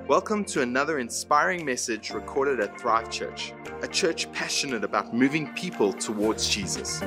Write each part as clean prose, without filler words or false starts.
Welcome to another inspiring message recorded at Thrive Church, a church passionate about moving people towards Jesus.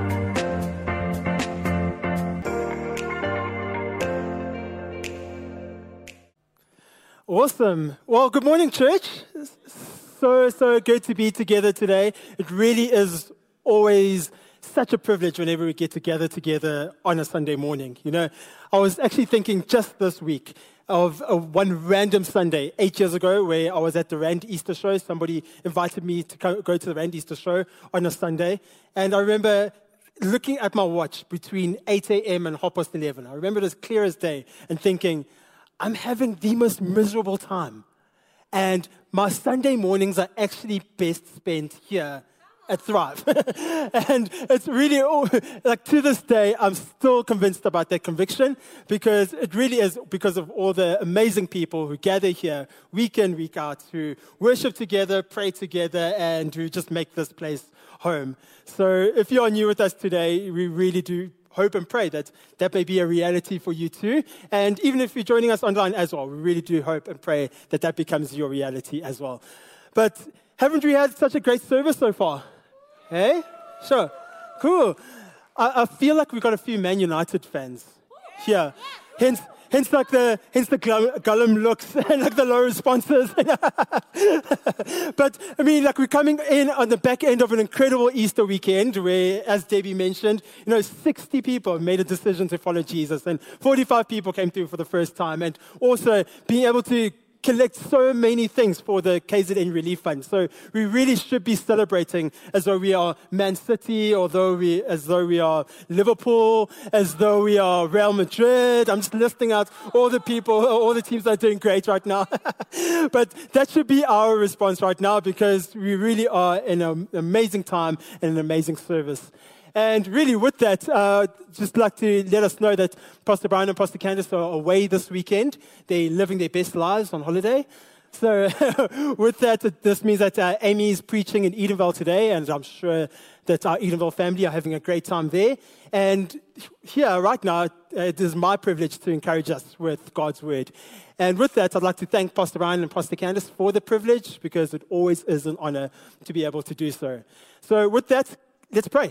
Awesome. Well, good morning, church. So good to be together today. It really is always such a privilege whenever we get together on a Sunday morning. You know, I was actually thinking just this week of one random Sunday 8 years ago where I was at the Rand Easter show. Somebody invited me to go to the Rand Easter show on a Sunday. And I remember looking at my watch between 8 a.m. and 11:30. I remember it as clear as day and thinking, I'm having the most miserable time. And my Sunday mornings are actually best spent here at Thrive. And it's really, like to this day, I'm still convinced about that conviction because it really is because of all the amazing people who gather here week in, week out, who worship together, pray together, and who just make this place home. So if you're new with us today, we really do hope and pray that that may be a reality for you too. And even if you're joining us online as well, we really do hope and pray that that becomes your reality as well. But haven't we had such a great service so far? Hey? Sure. Cool. I feel like we've got a few Man United fans here. Hence the Gollum looks and like the low responses. But I mean, like we're coming in on the back end of an incredible Easter weekend where, as Debbie mentioned, 60 people made a decision to follow Jesus and 45 people came through for the first time. And also being able to collect so many things for the KZN Relief Fund. So we really should be celebrating as though we are Man City, as though we are Liverpool, as though we are Real Madrid. I'm just listing out all the people, all the teams that are doing great right now. But that should be our response right now because we really are in an amazing time and an amazing service. And really with that, just like to let us know that Pastor Brian and Pastor Candice are away this weekend. They're living their best lives on holiday. So with that, this means that Amy is preaching in Edenvale today, and I'm sure that our Edenvale family are having a great time there. And here, right now, it is my privilege to encourage us with God's word. And with that, I'd like to thank Pastor Brian and Pastor Candice for the privilege, because it always is an honor to be able to do so. So with that, let's pray.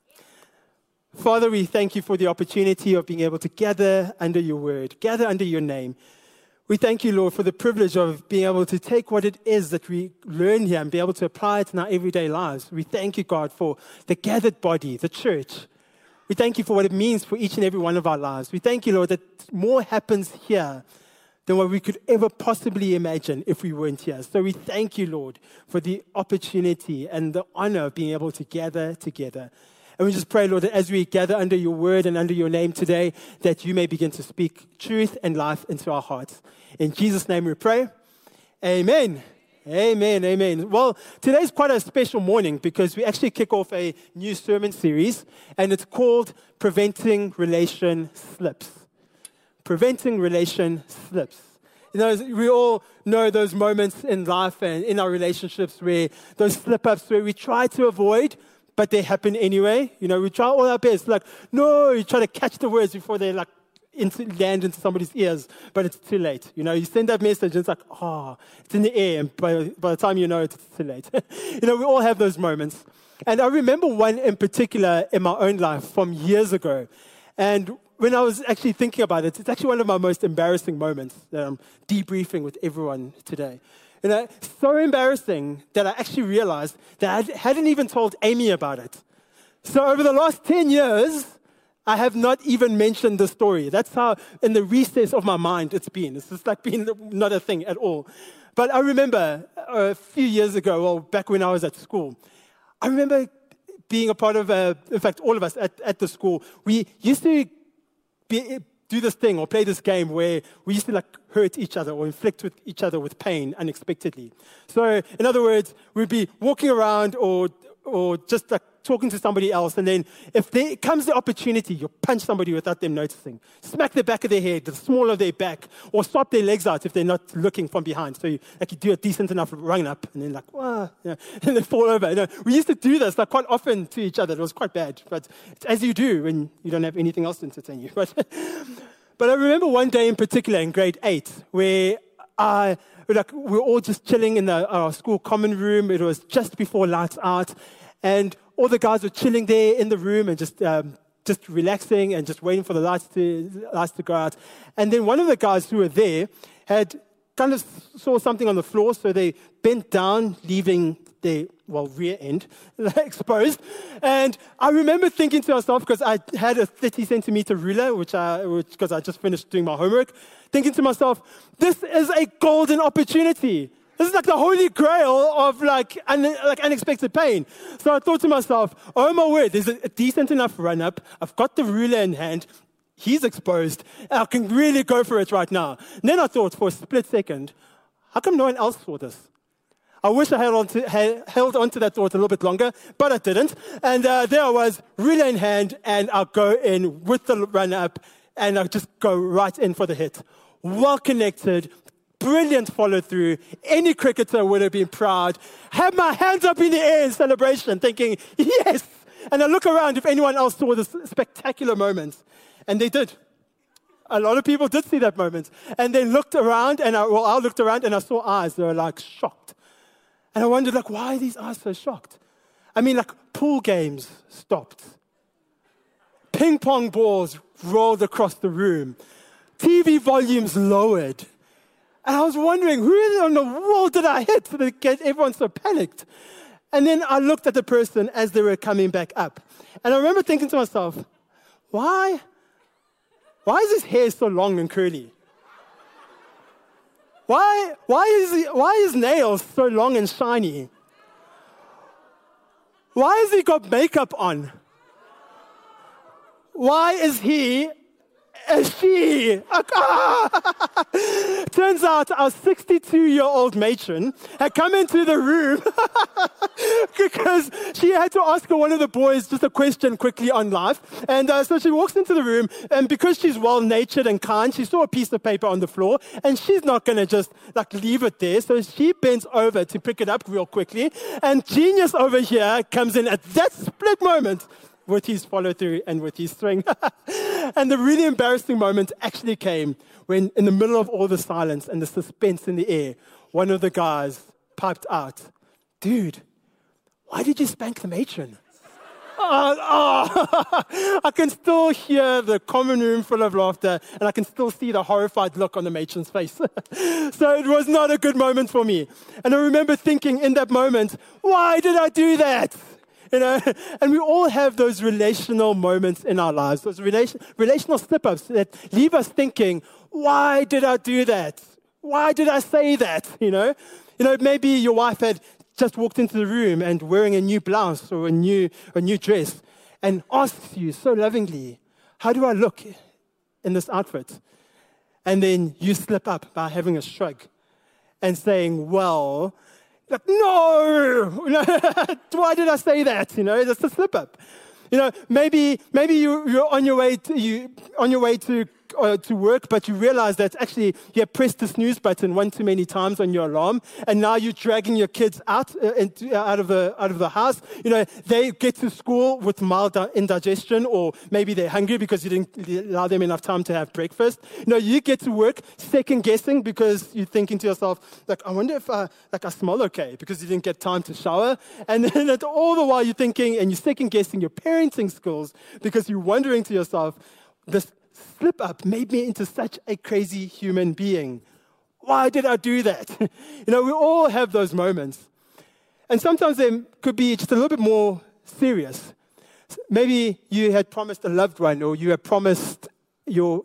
Father, we thank you for the opportunity of being able to gather under your word, gather under your name. We thank you, Lord, for the privilege of being able to take what it is that we learn here and be able to apply it in our everyday lives. We thank you, God, for the gathered body, the church. We thank you for what it means for each and every one of our lives. We thank you, Lord, that more happens here than what we could ever possibly imagine if we weren't here. So we thank you, Lord, for the opportunity and the honor of being able to gather together. And we just pray, Lord, that as we gather under your word and under your name today, that you may begin to speak truth and life into our hearts. In Jesus' name we pray. Amen. Amen. Amen. Well, today's quite a special morning because we actually kick off a new sermon series, and it's called Preventing Relation Slips. Preventing Relation Slips. We all know those moments in life and in our relationships where those slip-ups where we try to avoid, but they happen anyway. We try all our best. Like, no, you try to catch the words before they land into somebody's ears, but it's too late. You send that message and it's like, it's in the air, and by the time you know it, it's too late. We all have those moments. And I remember one in particular in my own life from years ago. And when I was actually thinking about it, it's actually one of my most embarrassing moments that I'm debriefing with everyone today. So embarrassing that I actually realized that I hadn't even told Amy about it. So over the last 10 years, I have not even mentioned the story. That's how, in the recess of my mind, it's been. It's just like been not a thing at all. But I remember a few years ago, well, back when I was at school, I remember being a part of, in fact, all of us at the school, we used to do this thing or play this game where we used to hurt each other or inflict with each other with pain unexpectedly. So in other words, we'd be walking around or just talking to somebody else, and then if there comes the opportunity, you punch somebody without them noticing. Smack the back of their head, the small of their back, or swap their legs out if they're not looking from behind. So you do a decent enough run up, and then and then fall over. We used to do this quite often to each other. It was quite bad, but it's as you do when you don't have anything else to entertain you. But I remember one day in particular in grade 8 where we were all just chilling in our school common room. It was just before lights out. And all the guys were chilling there in the room and just relaxing and just waiting for the lights to go out. And then one of the guys who were there had kind of saw something on the floor, so they bent down, leaving their rear end exposed. And I remember thinking to myself, because I had a 30-centimeter ruler, because I just finished doing my homework, thinking to myself, this is a golden opportunity. This is like the holy grail of unexpected pain. So I thought to myself, oh my word, there's a decent enough run-up. I've got the ruler in hand. He's exposed. I can really go for it right now. And then I thought for a split second, how come no one else saw this? I wish I held on to that thought a little bit longer, but I didn't. And there I was, ruler in hand, and I'll go in with the run-up, and I'll just go right in for the hit. Well connected, brilliant follow-through. Any cricketer would have been proud. Had my hands up in the air in celebration, thinking, yes! And I look around if anyone else saw this spectacular moment. And they did. A lot of people did see that moment. And they looked around, and I looked around, and I saw eyes that were shocked. And I wondered, why are these eyes so shocked? I mean, pool games stopped. Ping pong balls rolled across the room. TV volumes lowered. And I was wondering, who in the world did I hit to get everyone so panicked? And then I looked at the person as they were coming back up. And I remember thinking to myself, why is his hair so long and curly? Why is nails so long and shiny? Why has he got makeup on? Why is he a she? Turns out our 62-year-old matron had come into the room because she had to ask one of the boys just a question quickly on life. And so she walks into the room, and because she's well-natured and kind, she saw a piece of paper on the floor, and she's not going to just leave it there. So she bends over to pick it up real quickly, and genius over here comes in at that split moment with his follow-through and with his swing. And the really embarrassing moment actually came when, in the middle of all the silence and the suspense in the air, one of the guys piped out, "Dude, why did you spank the matron?" I can still hear the common room full of laughter, and I can still see the horrified look on the matron's face. So it was not a good moment for me. And I remember thinking in that moment, why did I do that? And we all have those relational moments in our lives, those relational slip-ups that leave us thinking, why did I do that? Why did I say that? Maybe your wife had just walked into the room and wearing a new blouse or a new dress and asks you so lovingly, how do I look in this outfit? And then you slip up by having a shrug and saying, well, no, why did I say that? That's a slip up. Maybe you're on your way to work, but you realize that actually you have pressed the snooze button one too many times on your alarm, and now you're dragging your kids out of the house. They get to school with mild indigestion, or maybe they're hungry because you didn't allow them enough time to have breakfast. You get to work second guessing because you're thinking to yourself, I wonder if I smell okay, because you didn't get time to shower. And then all the while you're thinking and you're second guessing your parenting skills because you're wondering to yourself, this slip-up made me into such a crazy human being. Why did I do that? We all have those moments. And sometimes they could be just a little bit more serious. Maybe you had promised a loved one, or you had promised your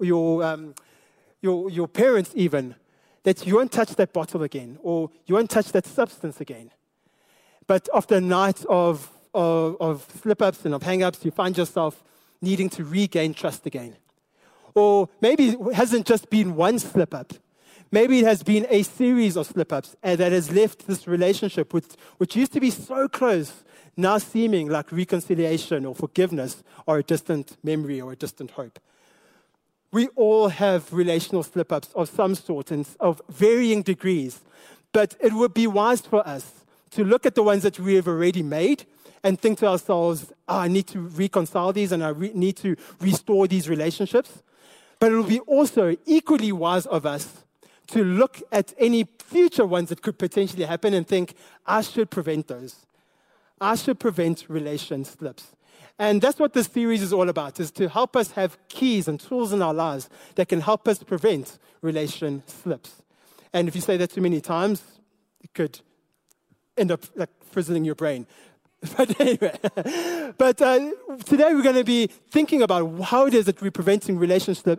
parents even, that you won't touch that bottle again, or you won't touch that substance again. But after a night of slip-ups and of hang-ups, you find yourself needing to regain trust again. Or maybe it hasn't just been one slip-up. Maybe it has been a series of slip-ups that has left this relationship, which used to be so close, now seeming like reconciliation or forgiveness or a distant memory or a distant hope. We all have relational slip-ups of some sort and of varying degrees. But it would be wise for us to look at the ones that we have already made and think to ourselves, I need to reconcile these and I need to restore these relationships. But it will be also equally wise of us to look at any future ones that could potentially happen and think, I should prevent those. I should prevent relation slips. And that's what this series is all about, is to help us have keys and tools in our lives that can help us prevent relation slips. And if you say that too many times, it could end up like frizzling your brain. But anyway, today we're going to be thinking about how it is that we're preventing relation slips.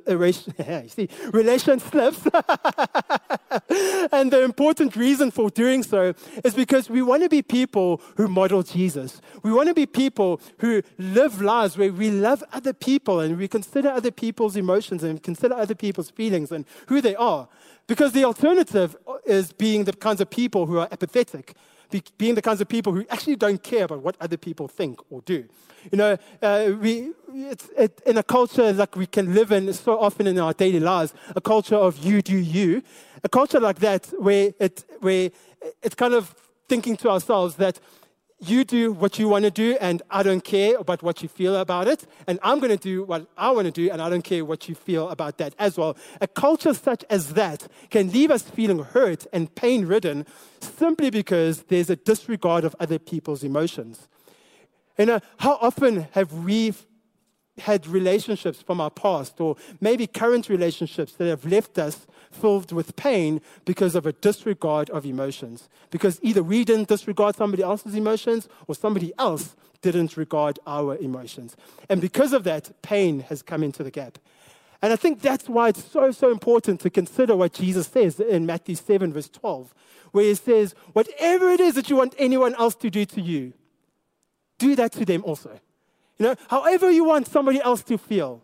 And the important reason for doing so is because we want to be people who model Jesus. We want to be people who live lives where we love other people and we consider other people's emotions and consider other people's feelings and who they are. Because the alternative is being the kinds of people who are apathetic, being the kinds of people who actually don't care about what other people think or do. You know, in a culture like we can live in so often in our daily lives, a culture of you do you, a culture like that where it's kind of thinking to ourselves that you do what you want to do and I don't care about what you feel about it, and I'm going to do what I want to do and I don't care what you feel about that as well. A culture such as that can leave us feeling hurt and pain-ridden simply because there's a disregard of other people's emotions. You know, how often have we had relationships from our past or maybe current relationships that have left us filled with pain because of a disregard of emotions? Because either we didn't disregard somebody else's emotions or somebody else didn't regard our emotions. And because of that, pain has come into the gap. And I think that's why it's so important to consider what Jesus says in Matthew 7, verse 12, where he says, whatever it is that you want anyone else to do to you, do that to them also. You know, however you want somebody else to feel,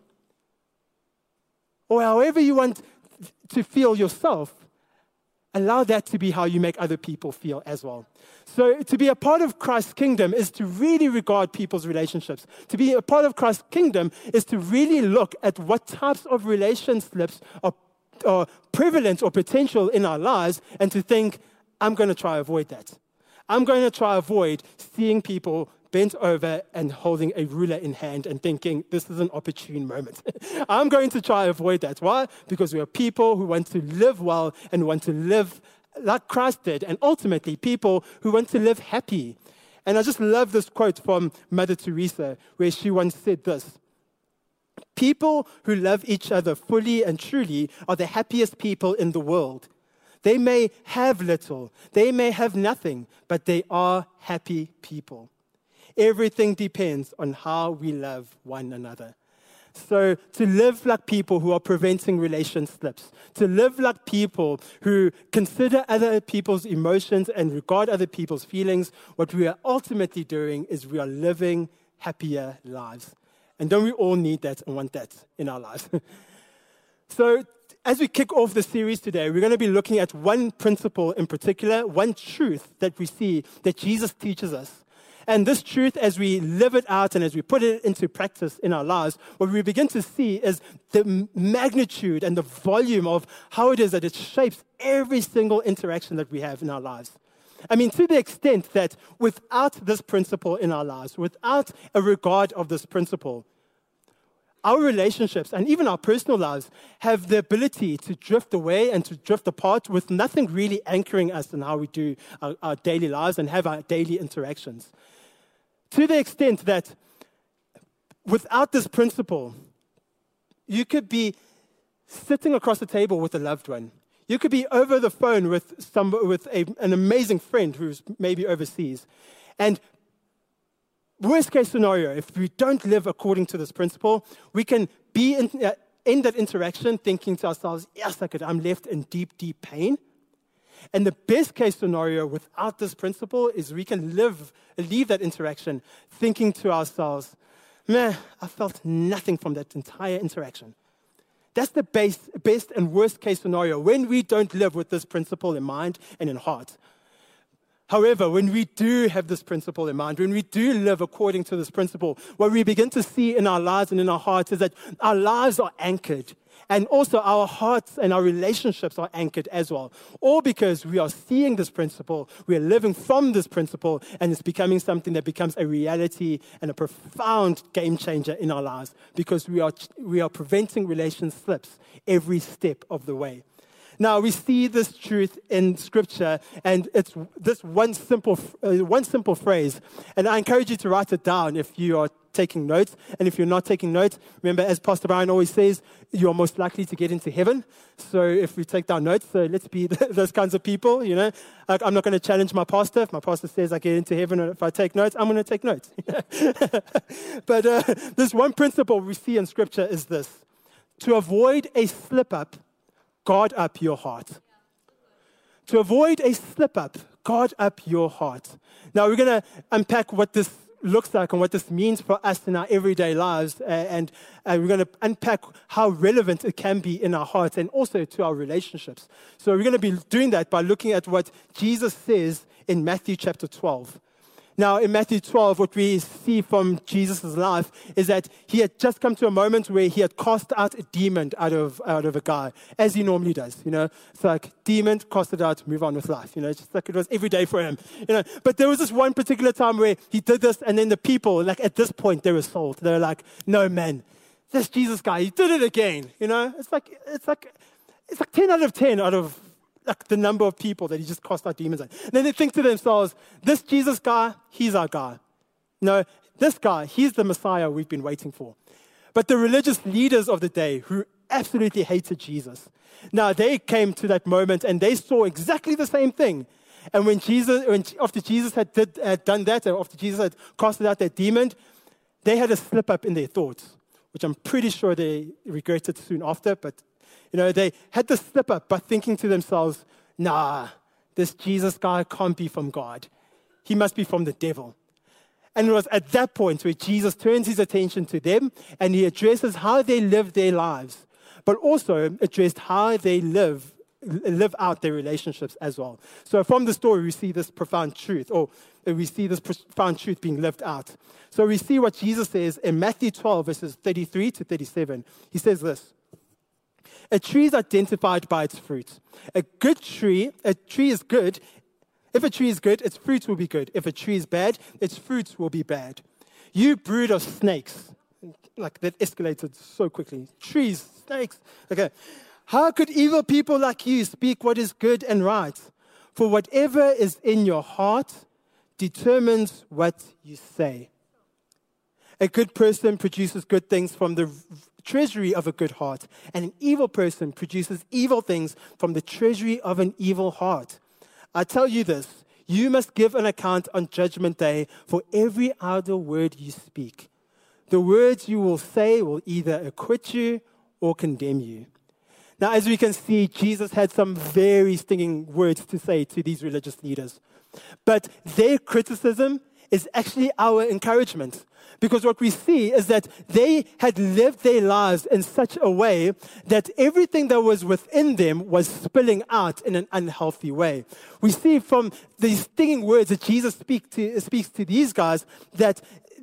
or however you want to feel yourself, allow that to be how you make other people feel as well. So to be a part of Christ's kingdom is to really regard people's relationships. To be a part of Christ's kingdom is to really look at what types of relation slips are prevalent or potential in our lives and to think, I'm going to try to avoid that. I'm going to try to avoid seeing people bent over and holding a ruler in hand and thinking, this is an opportune moment. I'm going to try to avoid that. Why? Because we are people who want to live well and want to live like Christ did, and ultimately people who want to live happy. And I just love this quote from Mother Teresa, where she once said this: people who love each other fully and truly are the happiest people in the world. They may have little, they may have nothing, but they are happy people. Everything depends on how we love one another. So to live like people who are preventing relation slips, to live like people who consider other people's emotions and regard other people's feelings, what we are ultimately doing is we are living happier lives. And don't we all need that and want that in our lives? So as we kick off the series today, we're going to be looking at one principle in particular, one truth that we see that Jesus teaches us. And this truth, as we live it out and as we put it into practice in our lives, what we begin to see is the magnitude and the volume of how it is that it shapes every single interaction that we have in our lives. I mean, to the extent that without this principle in our lives, without a regard of this principle, our relationships and even our personal lives have the ability to drift away and to drift apart with nothing really anchoring us in how we do our daily lives and have our daily interactions. To the extent that without this principle, you could be sitting across the table with a loved one. You could be over the phone with an amazing friend who's maybe overseas. And worst case scenario, if we don't live according to this principle, we can be in that interaction thinking to ourselves, yes, I'm left in deep, deep pain. And the best case scenario without this principle is we can leave that interaction thinking to ourselves, man, I felt nothing from that entire interaction. That's the best and worst case scenario when we don't live with this principle in mind and in heart. However, when we do have this principle in mind, when we do live according to this principle, what we begin to see in our lives and in our hearts is that our lives are anchored. And also our hearts and our relationships are anchored as well. All because we are seeing this principle, we are living from this principle, and it's becoming something that becomes a reality and a profound game changer in our lives because we are preventing relation slips every step of the way. Now, we see this truth in Scripture, and it's this one simple phrase. And I encourage you to write it down if you are taking notes. And if you're not taking notes, remember, as Pastor Brian always says, you're most likely to get into heaven. So if we take down notes, so let's be those kinds of people, you know. Like, I'm not going to challenge my pastor. If my pastor says I get into heaven, and if I take notes, I'm going to take notes. But this one principle we see in Scripture is this. To avoid a slip-up, guard up your heart. To avoid a slip-up, guard up your heart. Now, we're going to unpack what this looks like and what this means for us in our everyday lives. And we're going to unpack how relevant it can be in our hearts and also to our relationships. So we're going to be doing that by looking at what Jesus says in Matthew chapter 12. Now, in Matthew 12, what we see from Jesus' life is that he had just come to a moment where he had cast out a demon out of a guy, as he normally does, you know. It's like, demon, cast it out, move on with life, you know. It's just like it was every day for him, you know. But there was this one particular time where he did this, and then the people, like at this point, they were sold. They were like, no, man, this Jesus guy, he did it again, you know. It's like 10 out of 10 out of like the number of people that he just cast out demons on. And then they think to themselves, this Jesus guy, he's our guy. No, this guy, he's the Messiah we've been waiting for. But the religious leaders of the day who absolutely hated Jesus, now they came to that moment and they saw exactly the same thing. And after Jesus had done that, or after Jesus had casted out that demon, they had a slip up in their thoughts, which I'm pretty sure they regretted soon after, but you know, they had the slip up by thinking to themselves, nah, this Jesus guy can't be from God. He must be from the devil. And it was at that point where Jesus turns his attention to them and he addresses how they live their lives, but also addressed how they live out their relationships as well. So from the story, we see this profound truth, being lived out. So we see what Jesus says in Matthew 12, verses 33 to 37. He says this. A tree is identified by its fruit. A tree is good. If a tree is good, its fruit will be good. If a tree is bad, its fruits will be bad. You brood of snakes. Like, that escalated so quickly. Trees, snakes. Okay. How could evil people like you speak what is good and right? For whatever is in your heart determines what you say. A good person produces good things from the treasury of a good heart, and an evil person produces evil things from the treasury of an evil heart. I tell you this, you must give an account on Judgment Day for every idle word you speak. The words you will say will either acquit you or condemn you. Now, as we can see, Jesus had some very stinging words to say to these religious leaders. But their criticism is actually our encouragement. Because what we see is that they had lived their lives in such a way that everything that was within them was spilling out in an unhealthy way. We see from these stinging words that Jesus speaks to these guys that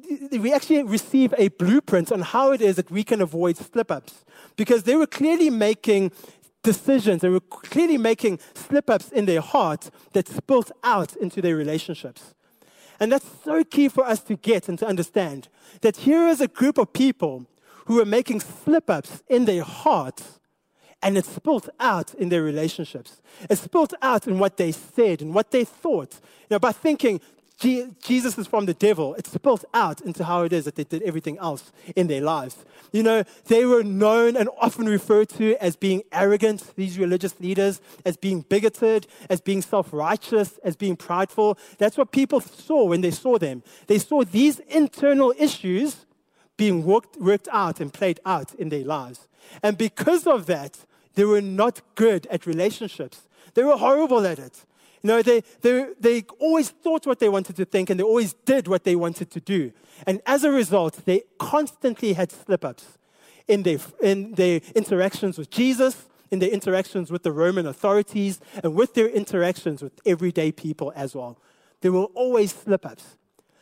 we actually receive a blueprint on how it is that we can avoid slip-ups. Because they were clearly making decisions, they were clearly making slip-ups in their heart that spilled out into their relationships. And that's so key for us to get and to understand that here is a group of people who are making slip-ups in their hearts, and it's spilled out in their relationships. It's spilled out in what they said and what they thought. You know, by thinking Jesus is from the devil, it's spilled out into how it is that they did everything else in their lives. You know, they were known and often referred to as being arrogant, these religious leaders, as being bigoted, as being self-righteous, as being prideful. That's what people saw when they saw them. They saw these internal issues being worked out and played out in their lives. And because of that, they were not good at relationships. They were horrible at it. You know, they always thought what they wanted to think, and they always did what they wanted to do. And as a result, they constantly had slip-ups in their interactions with Jesus, in their interactions with the Roman authorities, and with their interactions with everyday people as well. There were always slip-ups.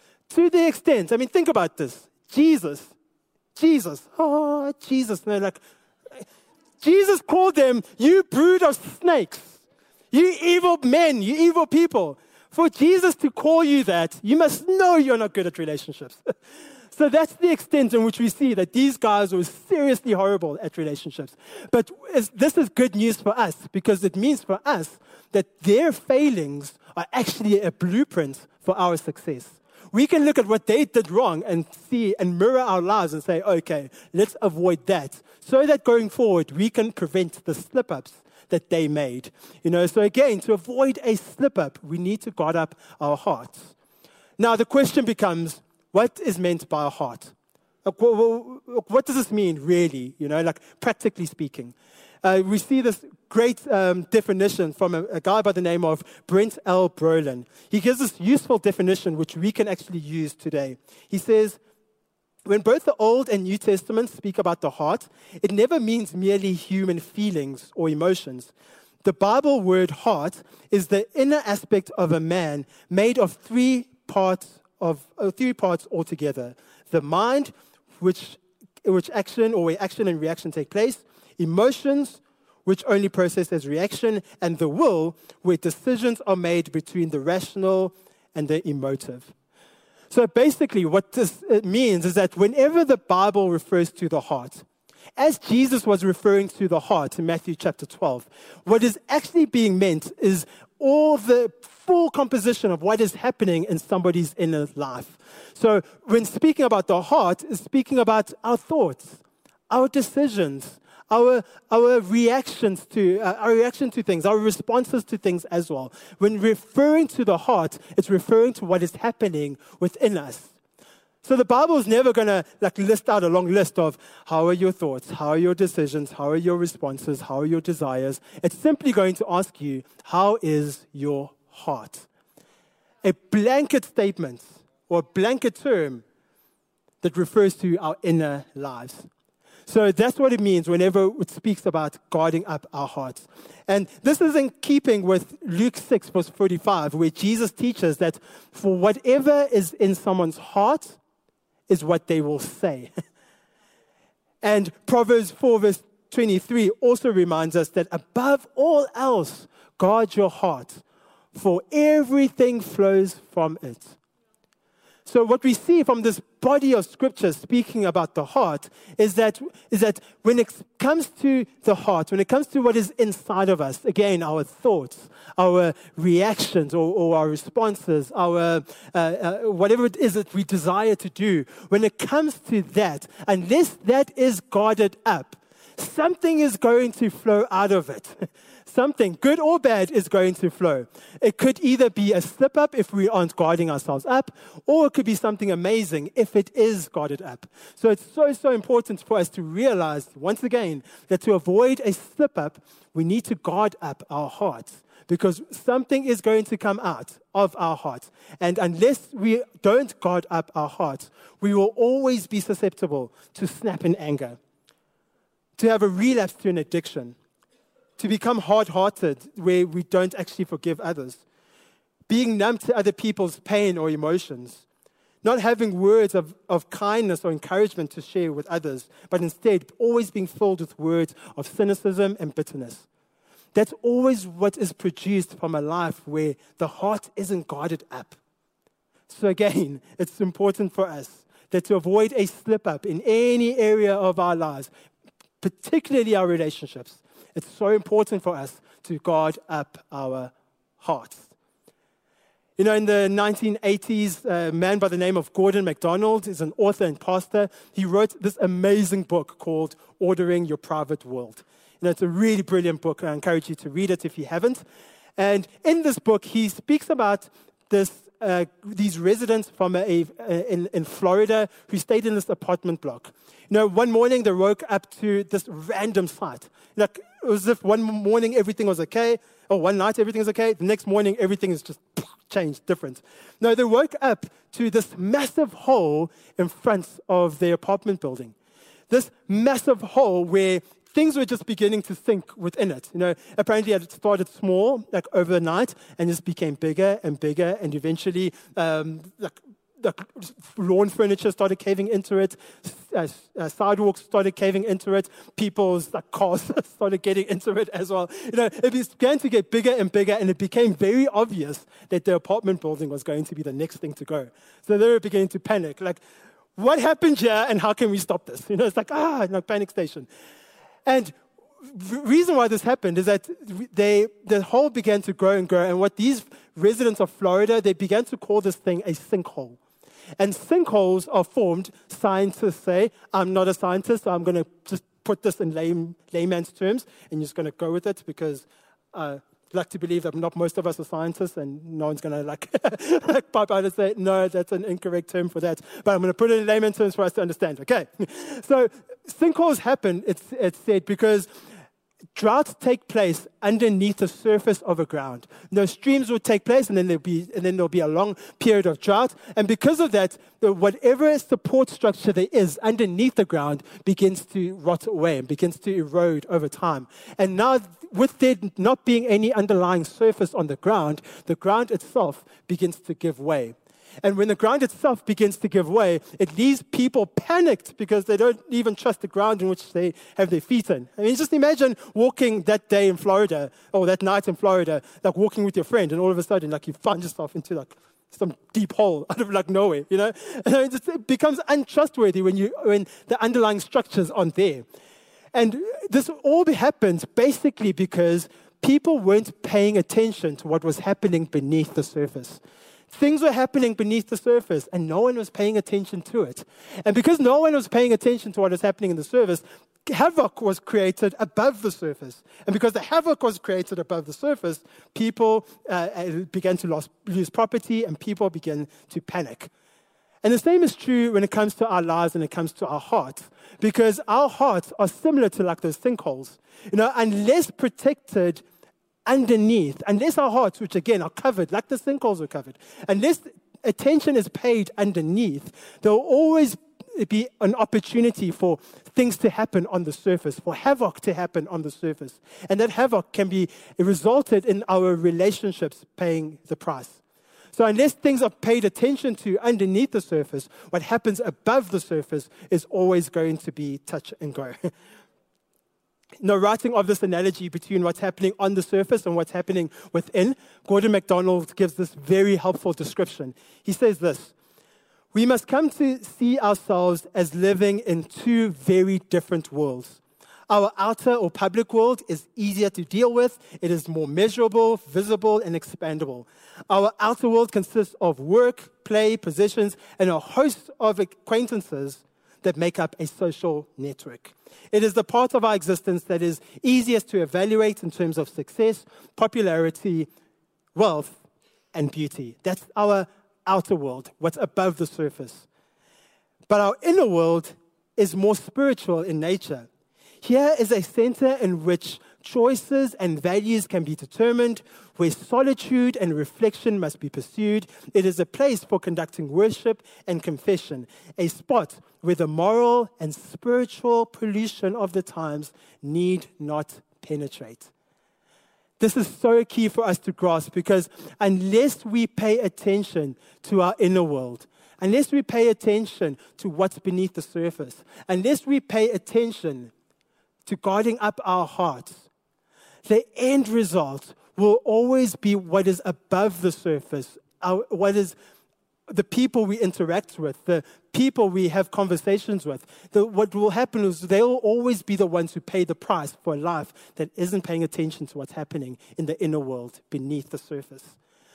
To the extent, I mean, think about this. Jesus. And they're like, Jesus called them, you brood of snakes. You evil men, you evil people. For Jesus to call you that, you must know you're not good at relationships. So that's the extent in which we see that these guys were seriously horrible at relationships. But this is good news for us, because it means for us that their failings are actually a blueprint for our success. We can look at what they did wrong and see and mirror our lives and say, okay, let's avoid that, so that going forward we can prevent the slip-ups that they made. So again, to avoid a slip-up, we need to guard up our hearts. Now the question becomes, what is meant by a heart? What does this mean, really? Practically speaking. We see this great definition from a guy by the name of Brent L. Brolin. He gives this useful definition which we can actually use today. He says, when both the Old and New Testaments speak about the heart, it never means merely human feelings or emotions. The Bible word heart is the inner aspect of a man made of three parts altogether. The mind, which action or where action and reaction take place, emotions, which only process as reaction, and the will, where decisions are made between the rational and the emotive. So basically what this means is that whenever the Bible refers to the heart, as Jesus was referring to the heart in Matthew chapter 12, what is actually being meant is all the full composition of what is happening in somebody's inner life. So when speaking about the heart, it's speaking about our thoughts, our decisions, our reactions to things, our responses to things as well. When referring to the heart, it's referring to what is happening within us. So the Bible is never going to list out a long list of how are your thoughts, how are your decisions, how are your responses, how are your desires. It's simply going to ask you, how is your heart? A blanket statement or a blanket term that refers to our inner lives. So that's what it means whenever it speaks about guarding up our hearts. And this is in keeping with Luke 6, verse 45, where Jesus teaches that for whatever is in someone's heart is what they will say. And Proverbs 4, verse 23 also reminds us that above all else, guard your heart, for everything flows from it. So what we see from this body of scripture speaking about the heart is that when it comes to the heart, when it comes to what is inside of us, again, our thoughts, our reactions or our responses, our whatever it is that we desire to do, when it comes to that, unless that is guarded up, something is going to flow out of it. Something, good or bad, is going to flow. It could either be a slip-up if we aren't guarding ourselves up, or it could be something amazing if it is guarded up. So it's so important for us to realize, once again, that to avoid a slip-up, we need to guard up our hearts, because something is going to come out of our hearts. And unless we don't guard up our hearts, we will always be susceptible to snap in anger, to have a relapse to an addiction, to become hard-hearted where we don't actually forgive others, being numb to other people's pain or emotions, not having words of kindness or encouragement to share with others, but instead always being filled with words of cynicism and bitterness. That's always what is produced from a life where the heart isn't guarded up. So again, it's important for us that to avoid a slip-up in any area of our lives, particularly our relationships, it's so important for us to guard up our hearts. In the 1980s, a man by the name of Gordon MacDonald is an author and pastor. He wrote this amazing book called Ordering Your Private World. It's a really brilliant book. I encourage you to read it if you haven't. And in this book, he speaks about these residents from in Florida who stayed in this apartment block. One morning they woke up to this random sight. It was as if one morning everything was okay, or one night everything was okay. The next morning everything is just changed, different. No, they woke up to this massive hole in front of their apartment building. This massive hole where things were just beginning to sink within it. Apparently it started small, overnight, and just became bigger and bigger, and eventually, the lawn furniture started caving into it, sidewalks started caving into it, people's cars started getting into it as well. It began to get bigger and bigger, and it became very obvious that the apartment building was going to be the next thing to go. So they were beginning to panic, what happened here and how can we stop this? It's like, panic station. And the reason why this happened is that the hole began to grow and grow. And what these residents of Florida, they began to call this thing a sinkhole. And sinkholes are formed, scientists say. I'm not a scientist, so I'm going to just put this in layman's terms, and you're just going to go with it because I like to believe that not most of us are scientists, and no one's going to pipe out and say, no, that's an incorrect term for that. But I'm going to put it in layman's terms for us to understand. Okay. So sinkholes happen, it's said, because droughts take place underneath the surface of a ground. Streams will take place, and then there'll be a long period of drought. And because of that, whatever support structure there is underneath the ground begins to rot away and begins to erode over time. And now, with there not being any underlying surface on the ground itself begins to give way. And when the ground itself begins to give way, it leaves people panicked because they don't even trust the ground in which they have their feet in. I mean, just imagine walking that day in Florida, or that night in Florida, like walking with your friend, and all of a sudden, you find yourself into some deep hole out of nowhere, And it becomes untrustworthy when the underlying structures aren't there. And this all happens basically because people weren't paying attention to what was happening beneath the surface. Things were happening beneath the surface, and no one was paying attention to it. And because no one was paying attention to what was happening in the surface, havoc was created above the surface. And because the havoc was created above the surface, people began to lose property, and people began to panic. And the same is true when it comes to our lives and it comes to our hearts, because our hearts are similar to those sinkholes. Unless protected underneath, unless our hearts, which again are covered, like the sinkholes are covered, unless attention is paid underneath, there will always be an opportunity for things to happen on the surface, for havoc to happen on the surface. And that havoc can be resulted in our relationships paying the price. So unless things are paid attention to underneath the surface, what happens above the surface is always going to be touch and go. Writing of this analogy between what's happening on the surface and what's happening within, Gordon MacDonald gives this very helpful description. He says this: we must come to see ourselves as living in two very different worlds. Our outer or public world is easier to deal with. It is more measurable, visible, and expandable. Our outer world consists of work, play, possessions, and a host of acquaintances that make up a social network. It is the part of our existence that is easiest to evaluate in terms of success, popularity, wealth, and beauty. That's our outer world, what's above the surface. But our inner world is more spiritual in nature. Here is a center in which choices and values can be determined, where solitude and reflection must be pursued. It is a place for conducting worship and confession, a spot where the moral and spiritual pollution of the times need not penetrate. This is so key for us to grasp, because unless we pay attention to our inner world, unless we pay attention to what's beneath the surface, unless we pay attention to guarding up our hearts, the end result will always be what is above the surface, what is the people we interact with, the people we have conversations with. What will happen is they will always be the ones who pay the price for a life that isn't paying attention to what's happening in the inner world beneath the surface.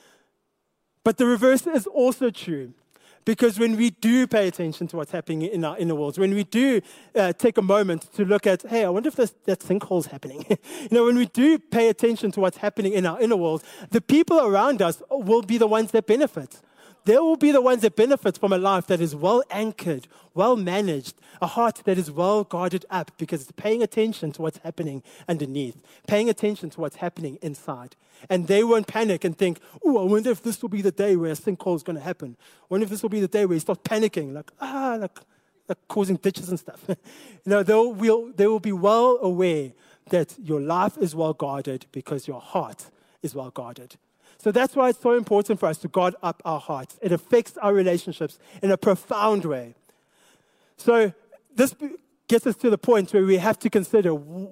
But the reverse is also true. Because when we do pay attention to what's happening in our inner worlds, when we do take a moment to look at, hey, I wonder if that sinkhole's happening. When we do pay attention to what's happening in our inner world, the people around us will be the ones that benefit. They will be the ones that benefit from a life that is well anchored, well managed, a heart that is well guarded up, because it's paying attention to what's happening underneath, paying attention to what's happening inside. And they won't panic and think, oh, I wonder if this will be the day where a sinkhole is going to happen. I wonder if this will be the day where you start panicking, like causing ditches and stuff. They will be well aware that your life is well guarded because your heart is well guarded. So that's why it's so important for us to guard up our hearts. It affects our relationships in a profound way. So this gets us to the point where we have to consider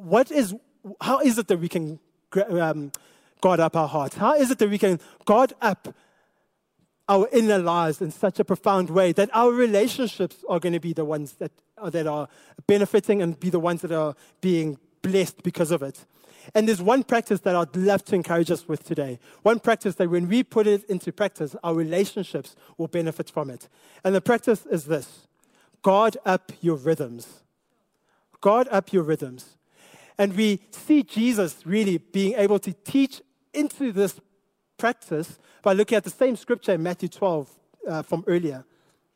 how is it that we can guard up our hearts? How is it that we can guard up our inner lives in such a profound way that our relationships are going to be the ones that are benefiting and be the ones that are being blessed because of it. And there's one practice that I'd love to encourage us with today. One practice that when we put it into practice, our relationships will benefit from it. And the practice is this: guard up your rhythms. Guard up your rhythms. And we see Jesus really being able to teach into this practice by looking at the same scripture in Matthew 12 from earlier.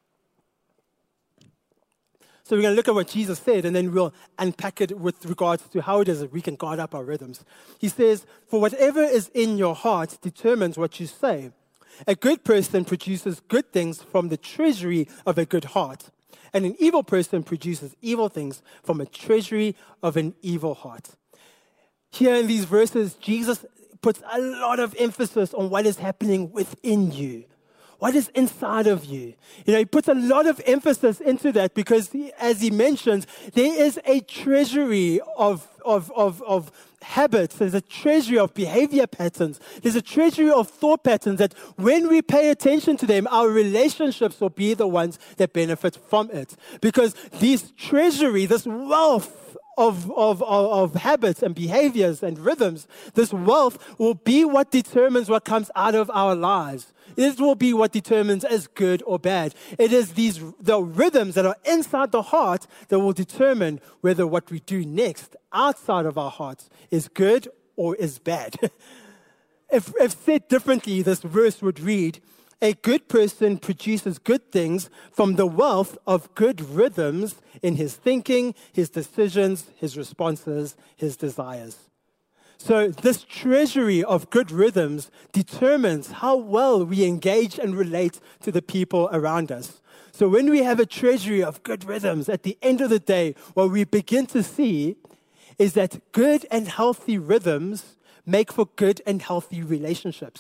So we're going to look at what Jesus said, and then we'll unpack it with regards to how it is that we can guard up our rhythms. He says, "For whatever is in your heart determines what you say. A good person produces good things from the treasury of a good heart, and an evil person produces evil things from a treasury of an evil heart." Here in these verses, Jesus puts a lot of emphasis on what is happening within you. What is inside of you? He puts a lot of emphasis into that because, as he mentions, there is a treasury of habits. There's a treasury of behavior patterns. There's a treasury of thought patterns that when we pay attention to them, our relationships will be the ones that benefit from it. Because this treasury, this wealth of habits and behaviors and rhythms, this wealth will be what determines what comes out of our lives. This will be what determines as good or bad. It is the rhythms that are inside the heart that will determine whether what we do next outside of our hearts is good or is bad. If said differently, this verse would read, "A good person produces good things from the wealth of good rhythms in his thinking, his decisions, his responses, his desires." So this treasury of good rhythms determines how well we engage and relate to the people around us. So when we have a treasury of good rhythms, at the end of the day, what we begin to see is that good and healthy rhythms make for good and healthy relationships.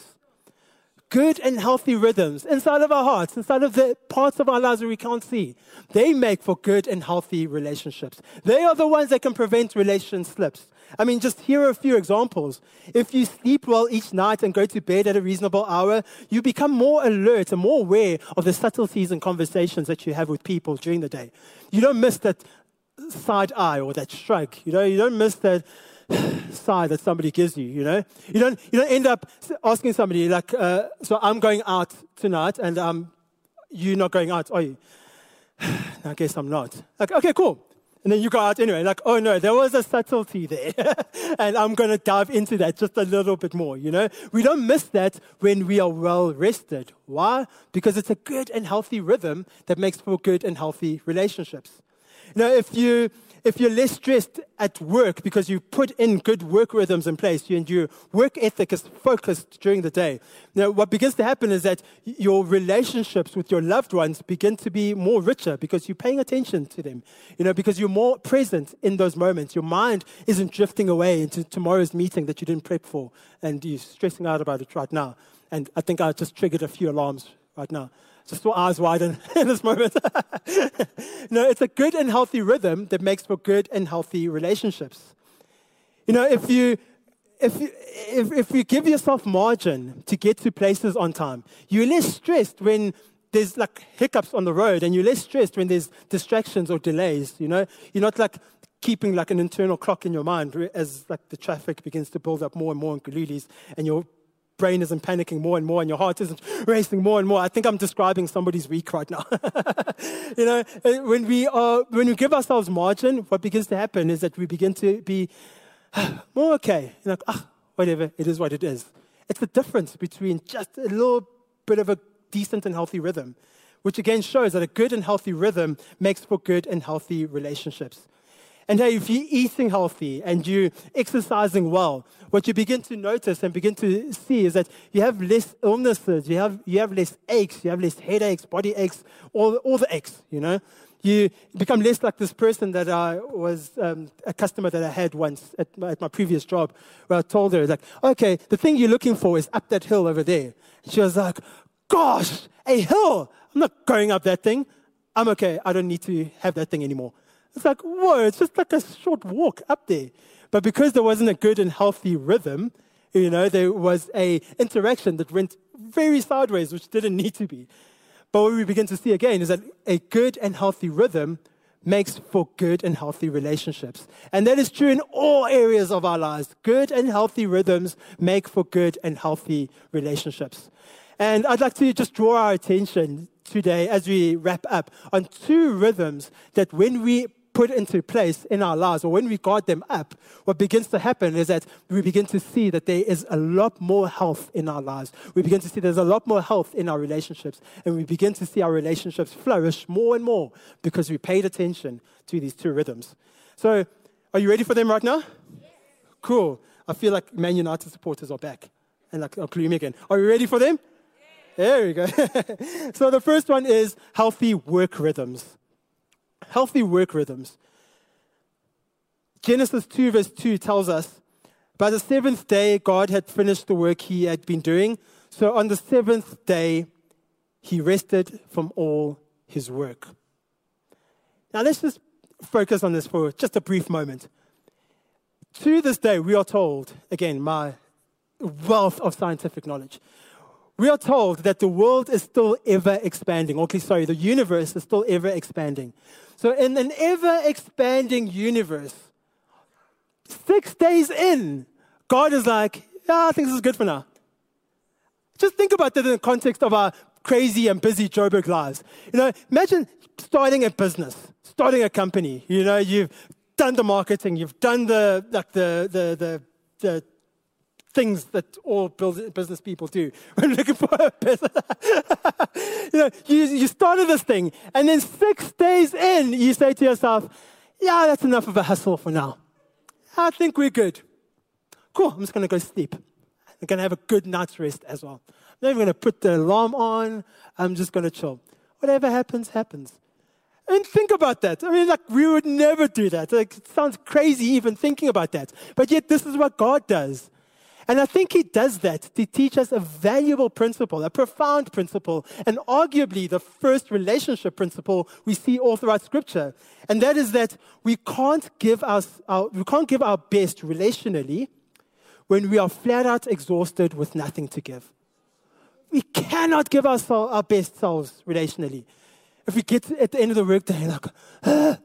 Good and healthy rhythms inside of our hearts, inside of the parts of our lives that we can't see, they make for good and healthy relationships. They are the ones that can prevent relation slips. I mean, just here are a few examples. If you sleep well each night and go to bed at a reasonable hour, you become more alert and more aware of the subtleties and conversations that you have with people during the day. You don't miss that side eye or that shrug. You don't miss that sigh that somebody gives you. You don't end up asking somebody like, "So I'm going out tonight, and you're not going out, are you?" "I guess I'm not." Like, "Okay, cool." And then you go out anyway, like, "Oh no, there was a subtlety there." And I'm going to dive into that just a little bit more, We don't miss that when we are well rested. Why? Because it's a good and healthy rhythm that makes for good and healthy relationships. If you're less stressed at work because you put in good work rhythms in place and your work ethic is focused during the day, what begins to happen is that your relationships with your loved ones begin to be more richer because you're paying attention to them, because you're more present in those moments. Your mind isn't drifting away into tomorrow's meeting that you didn't prep for and you're stressing out about it right now. And I think I just triggered a few alarms right now. Just your eyes widen in this moment. It's a good and healthy rhythm that makes for good and healthy relationships. If you give yourself margin to get to places on time, you're less stressed when there's like hiccups on the road, and you're less stressed when there's distractions or delays. You're not like keeping like an internal clock in your mind as like the traffic begins to build up more and more in Gululis, and your brain isn't panicking more and more, and your heart isn't racing more and more. I think I'm describing somebody's week right now. When we give ourselves margin, what begins to happen is that we begin to be more okay. Whatever, it is what it is. It's the difference between just a little bit of a decent and healthy rhythm, which again shows that a good and healthy rhythm makes for good and healthy relationships. And hey, if you're eating healthy and you're exercising well, what you begin to notice and begin to see is that you have less illnesses, you have less aches, you have less headaches, body aches, all the aches, You become less like this person that I was, a customer that I had once at my previous job, where I told her, like, "Okay, the thing you're looking for is up that hill over there." And she was like, "Gosh, a hill? I'm not going up that thing. I'm okay. I don't need to have that thing anymore." It's like, whoa, it's just like a short walk up there. But because there wasn't a good and healthy rhythm, There was a interaction that went very sideways, which didn't need to be. But what we begin to see again is that a good and healthy rhythm makes for good and healthy relationships. And that is true in all areas of our lives. Good and healthy rhythms make for good and healthy relationships. And I'd like to just draw our attention today as we wrap up on two rhythms that when we put into place in our lives, or when we guard them up, what begins to happen is that we begin to see that there is a lot more health in our lives. We begin to see there's a lot more health in our relationships, and we begin to see our relationships flourish more and more because we paid attention to these two rhythms. So, are you ready for them right now? Yes. Cool. I feel like Man United supporters are back, and like Gloomy again. Are you ready for them? Yes. There we go. So the first one is healthy work rhythms. Healthy work rhythms. Genesis 2 verse 2 tells us, by the seventh day, God had finished the work he had been doing. So on the seventh day, he rested from all his work. Now let's just focus on this for just a brief moment. To this day, we are told, again, my wealth of scientific knowledge, we are told that the world is still ever expanding. Or at least, the universe is still ever expanding. So in an ever-expanding universe, 6 days in, God is like, I think this is good for now. Just think about that in the context of our crazy and busy Joburg lives. Imagine starting a business, starting a company. You've done the marketing, you've done the things that all business people do when looking for a business. You started this thing, and then 6 days in, you say to yourself, that's enough of a hustle for now. I think we're good. Cool, I'm just going to go sleep. I'm going to have a good night's rest as well. I'm not even going to put the alarm on. I'm just going to chill. Whatever happens, happens. And think about that. We would never do that. It sounds crazy even thinking about that. But yet, this is what God does. And I think he does that to teach us a valuable principle, a profound principle, and arguably the first relationship principle we see all throughout Scripture. And that is that we can't give our best relationally when we are flat out exhausted with nothing to give. We cannot give our best selves relationally. If we get at the end of the workday, like,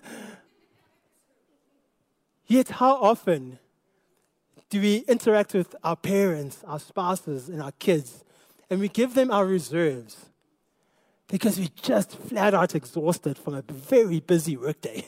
Yet how often do we interact with our parents, our spouses, and our kids, and we give them our reserves because we're just flat out exhausted from a very busy workday?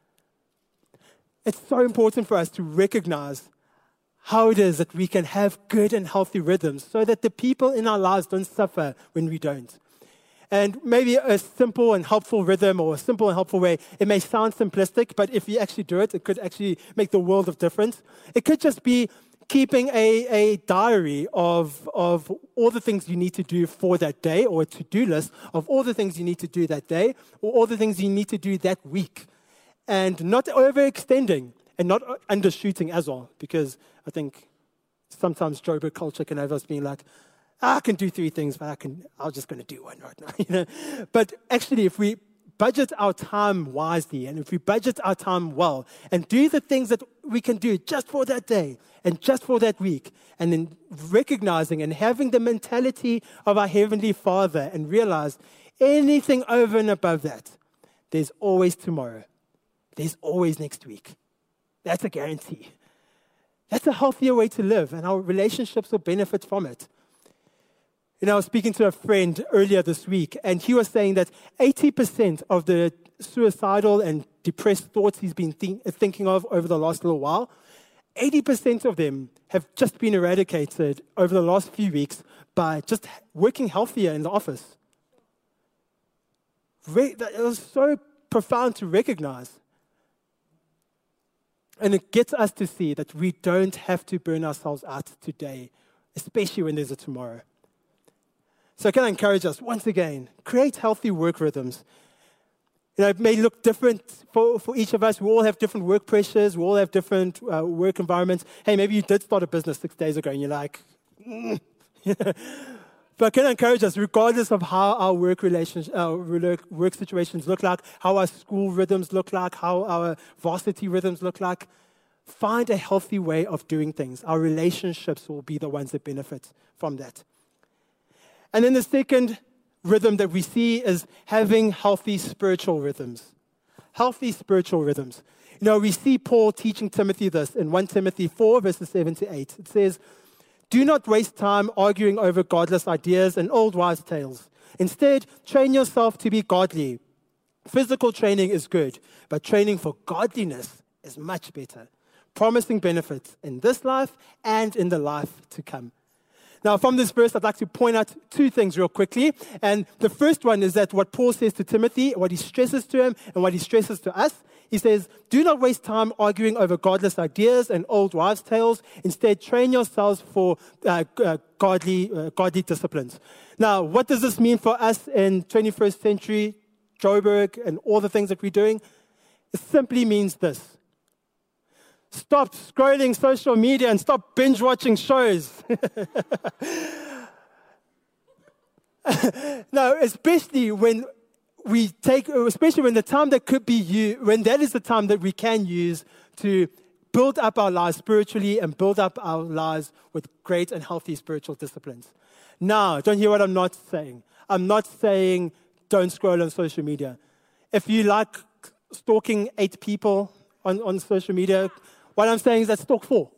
It's so important for us to recognize how it is that we can have good and healthy rhythms so that the people in our lives don't suffer when we don't. And maybe a simple and helpful rhythm or a simple and helpful way, it may sound simplistic, but if you actually do it, it could actually make the world of difference. It could just be keeping a diary of all the things you need to do for that day, or a to-do list of all the things you need to do that day, or all the things you need to do that week. And not overextending and not undershooting as well, because I think sometimes Joburg culture can have us being like, I can do 3 things, but I'm just going to do one right now. But actually, if we budget our time wisely, and if we budget our time well, and do the things that we can do just for that day and just for that week, and then recognizing and having the mentality of our Heavenly Father, and realize anything over and above that, there's always tomorrow. There's always next week. That's a guarantee. That's a healthier way to live, and our relationships will benefit from it. I was speaking to a friend earlier this week, and he was saying that 80% of the suicidal and depressed thoughts he's been thinking of over the last little while, 80% of them have just been eradicated over the last few weeks by just working healthier in the office. It was so profound to recognize. And it gets us to see that we don't have to burn ourselves out today, especially when there's a tomorrow. So can I encourage us, once again, create healthy work rhythms. It may look different for each of us. We all have different work pressures. We all have different work environments. Hey, maybe you did start a business 6 days ago and you're like, But can I encourage us, regardless of how our work situations look like, how our school rhythms look like, how our varsity rhythms look like, find a healthy way of doing things. Our relationships will be the ones that benefit from that. And then the second rhythm that we see is having healthy spiritual rhythms. Healthy spiritual rhythms. We see Paul teaching Timothy this in 1 Timothy 4, verses 7 to 8. It says, "Do not waste time arguing over godless ideas and old wives' tales. Instead, train yourself to be godly. Physical training is good, but training for godliness is much better, promising benefits in this life and in the life to come." Now, from this verse, I'd like to point out two things real quickly. And the first one is that what Paul says to Timothy, what he stresses to him and what he stresses to us, he says, do not waste time arguing over godless ideas and old wives' tales. Instead, train yourselves for godly disciplines. Now, what does this mean for us in 21st century Joburg and all the things that we're doing? It simply means this. Stop scrolling social media and stop binge watching shows. No, especially when the time that could be used, when that is the time that we can use to build up our lives spiritually and build up our lives with great and healthy spiritual disciplines. Now, don't hear what I'm not saying. I'm not saying don't scroll on social media. If you like stalking 8 people on social media, what I'm saying is that stalk 4.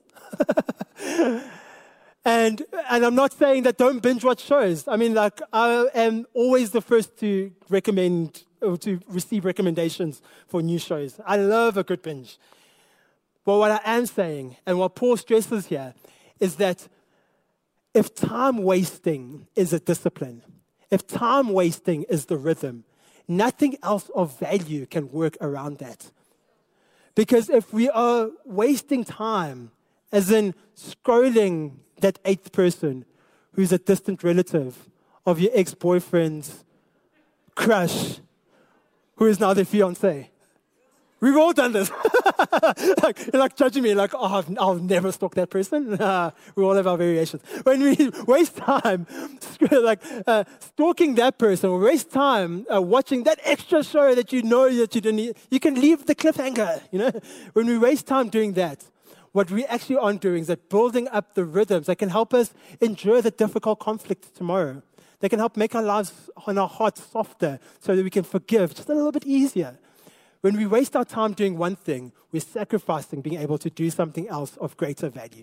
And I'm not saying that don't binge watch shows. I mean, I am always the first to recommend or to receive recommendations for new shows. I love a good binge. But what I am saying, and what Paul stresses here, is that if time wasting is a discipline, if time wasting is the rhythm, nothing else of value can work around that. Because if we are wasting time, as in scrolling that 8th person who's a distant relative of your ex-boyfriend's crush, who is now their fiancé. We've all done this. You're judging me, I'll never stalk that person. We all have our variations. When we waste time stalking that person, or waste time watching that extra show that you know that you didn't need, you can leave the cliffhanger. When we waste time doing that, what we actually aren't doing is that building up the rhythms that can help us endure the difficult conflict tomorrow. They can help make our lives and our hearts softer so that we can forgive just a little bit easier. When we waste our time doing one thing, we're sacrificing being able to do something else of greater value.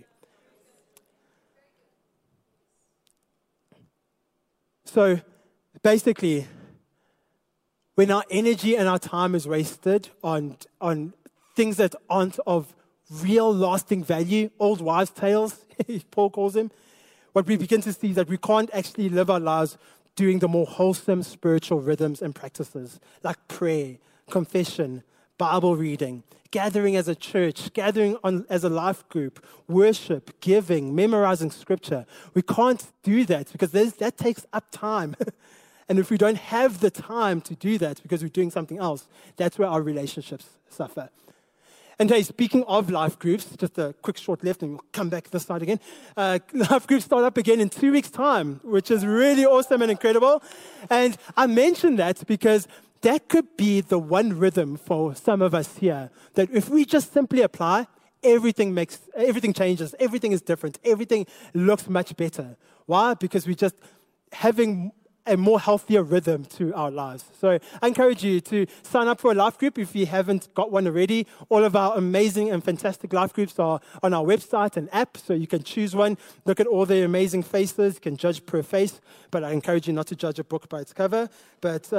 So basically, when our energy and our time is wasted on things that aren't of real lasting value, old wives' tales, Paul calls them, what we begin to see is that we can't actually live our lives doing the more wholesome spiritual rhythms and practices like prayer, confession, Bible reading, gathering as a church, gathering as a life group, worship, giving, memorizing scripture. We can't do that because that takes up time. And if we don't have the time to do that because we're doing something else, that's where our relationships suffer. And hey, speaking of life groups, just a quick short left and we'll come back to this side again. Life groups start up again in 2 weeks' time, which is really awesome and incredible. And I mentioned that because that could be the one rhythm for some of us here, that if we just simply apply, everything changes, everything is different, everything looks much better. Why? Because we're just having a more healthier rhythm to our lives. So I encourage you to sign up for a life group if you haven't got one already. All of our amazing and fantastic life groups are on our website and app, so you can choose one, look at all the amazing faces, you can judge per face, but I encourage you not to judge a book by its cover. But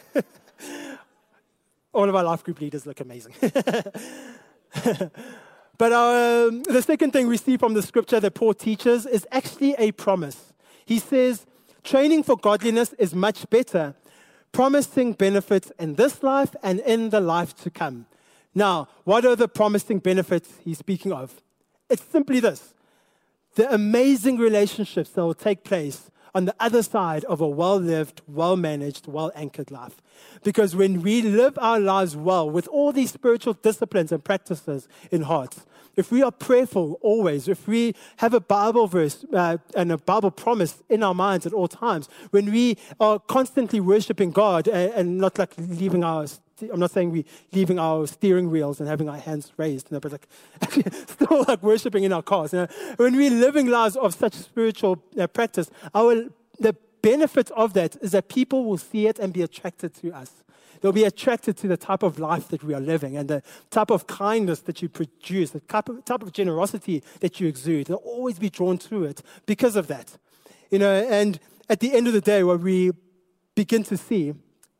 all of our life group leaders look amazing. But the second thing we see from the scripture that Paul teaches is actually a promise. He says, training for godliness is much better, promising benefits in this life and in the life to come. Now, what are the promising benefits he's speaking of? It's simply this: the amazing relationships that will take place on the other side of a well-lived, well-managed, well-anchored life. Because when we live our lives well with all these spiritual disciplines and practices in heart, if we are prayerful always, if we have a Bible verse and a Bible promise in our minds at all times, when we are constantly worshiping God and not leaving our I'm not saying we leaving our steering wheels and having our hands raised, but like still like worshiping in our cars. When we're living lives of such spiritual practice, the benefit of that is that people will see it and be attracted to us. They'll be attracted to the type of life that we are living and the type of kindness that you produce, the type of generosity that you exude. They'll always be drawn to it because of that. And at the end of the day, what we begin to see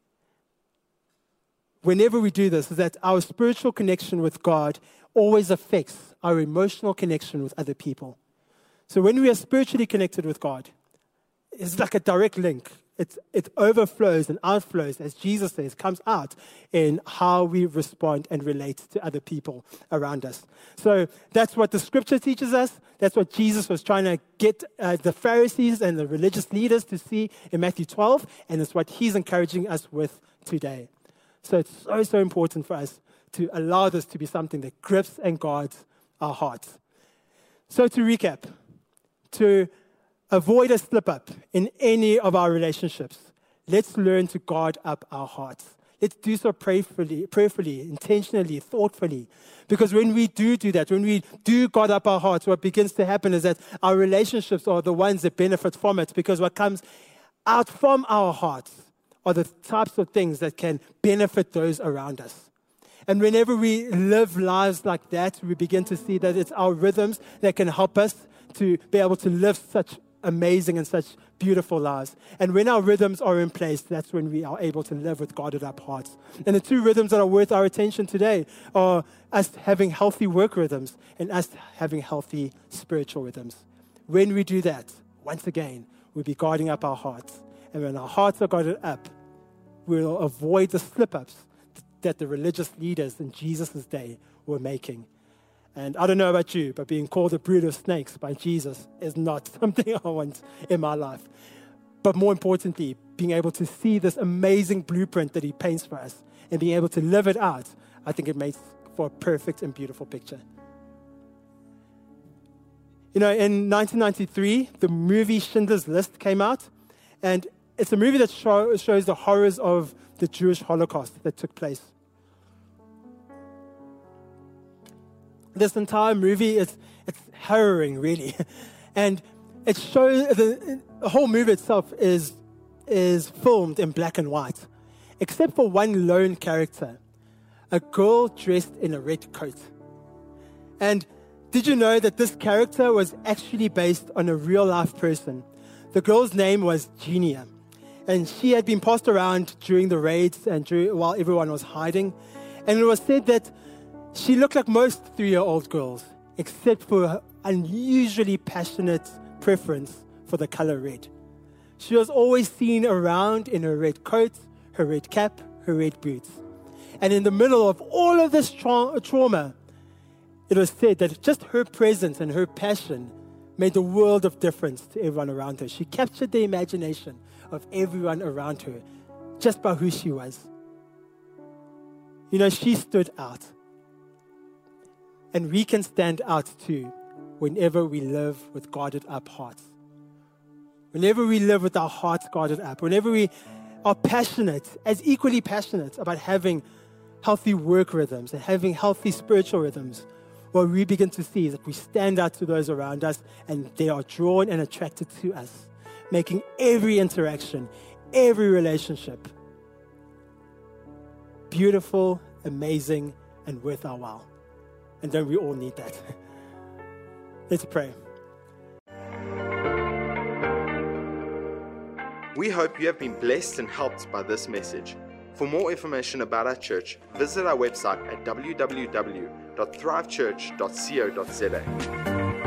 whenever we do this is that our spiritual connection with God always affects our emotional connection with other people. So when we are spiritually connected with God, it's like a direct link. It overflows and outflows, as Jesus says, comes out in how we respond and relate to other people around us. So that's what the scripture teaches us. That's what Jesus was trying to get the Pharisees and the religious leaders to see in Matthew 12, and it's what he's encouraging us with today. So it's so important for us to allow this to be something that grips and guards our hearts. So to recap, to avoid a slip-up in any of our relationships, let's learn to guard up our hearts. Let's do so prayerfully, intentionally, thoughtfully. Because when we do that, when we do guard up our hearts, what begins to happen is that our relationships are the ones that benefit from it, because what comes out from our hearts are the types of things that can benefit those around us. And whenever we live lives like that, we begin to see that it's our rhythms that can help us to be able to live such amazing and such beautiful lives. And when our rhythms are in place, that's when we are able to live with guarded up hearts. And the two rhythms that are worth our attention today are us having healthy work rhythms and us having healthy spiritual rhythms. When we do that, once again, we'll be guarding up our hearts. And when our hearts are guarded up, we'll avoid the slip-ups that the religious leaders in Jesus' day were making. And I don't know about you, but being called a brood of snakes by Jesus is not something I want in my life. But more importantly, being able to see this amazing blueprint that he paints for us and being able to live it out, I think it makes for a perfect and beautiful picture. In 1993, the movie Schindler's List came out, and it's a movie that shows the horrors of the Jewish Holocaust that took place. This entire movie it's harrowing, really, and it shows the whole movie itself is filmed in black and white, except for one lone character, a girl dressed in a red coat. And did you know that this character was actually based on a real-life person? The girl's name was Genia, and she had been passed around during the raids and while everyone was hiding, and it was said that she looked like most 3-year-old girls, except for her unusually passionate preference for the color red. She was always seen around in her red coat, her red cap, her red boots. And in the middle of all of this trauma, it was said that just her presence and her passion made the world of difference to everyone around her. She captured the imagination of everyone around her just by who she was. She stood out. And we can stand out too whenever we live with guarded up hearts. Whenever we live with our hearts guarded up, whenever we are passionate, as equally passionate about having healthy work rhythms and having healthy spiritual rhythms, what we begin to see is that we stand out to those around us and they are drawn and attracted to us, making every interaction, every relationship beautiful, amazing, and worth our while. And don't we all need that? Let's pray. We hope you have been blessed and helped by this message. For more information about our church, visit our website at www.thrivechurch.co.za.